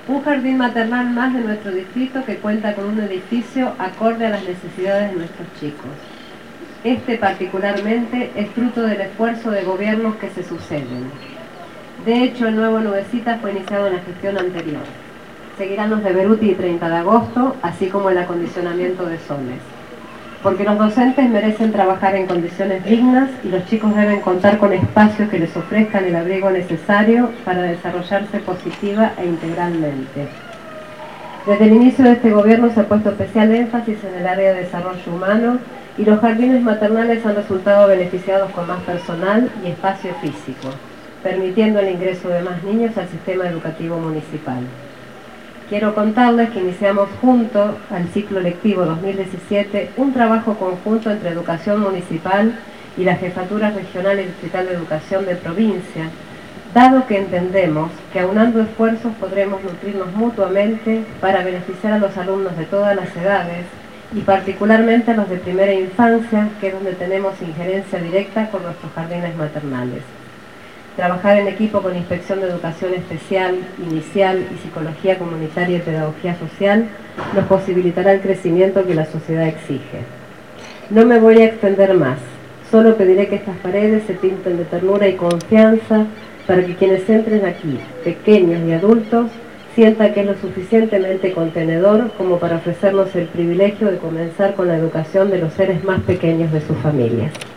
Un jardín maternal más de nuestro distrito que cuenta con un edificio acorde a las necesidades de nuestros chicos. Este particularmente es fruto del esfuerzo de gobiernos que se suceden. De hecho, el nuevo Nubecita fue iniciado en la gestión anterior. Seguirán los de Beruti y 30 de agosto, así como el acondicionamiento de Soles. Porque los docentes merecen trabajar en condiciones dignas y los chicos deben contar con espacios que les ofrezcan el abrigo necesario para desarrollarse positiva e integralmente. Desde el inicio de este gobierno se ha puesto especial énfasis en el área de desarrollo humano y los jardines maternales han resultado beneficiados con más personal y espacio físico, permitiendo el ingreso de más niños al sistema educativo municipal. Quiero contarles que iniciamos junto al ciclo lectivo 2017 un trabajo conjunto entre Educación Municipal y la Jefatura Regional y Distrital de Educación de provincia, dado que entendemos que aunando esfuerzos podremos nutrirnos mutuamente para beneficiar a los alumnos de todas las edades y particularmente a los de primera infancia, que es donde tenemos injerencia directa con nuestros jardines maternales. Trabajar en equipo con Inspección de Educación Especial, Inicial y Psicología Comunitaria y Pedagogía Social nos posibilitará el crecimiento que la sociedad exige. No me voy a extender más, solo pediré que estas paredes se pinten de ternura y confianza para que quienes entren aquí, pequeños y adultos, sientan que es lo suficientemente contenedor como para ofrecernos el privilegio de comenzar con la educación de los seres más pequeños de sus familias.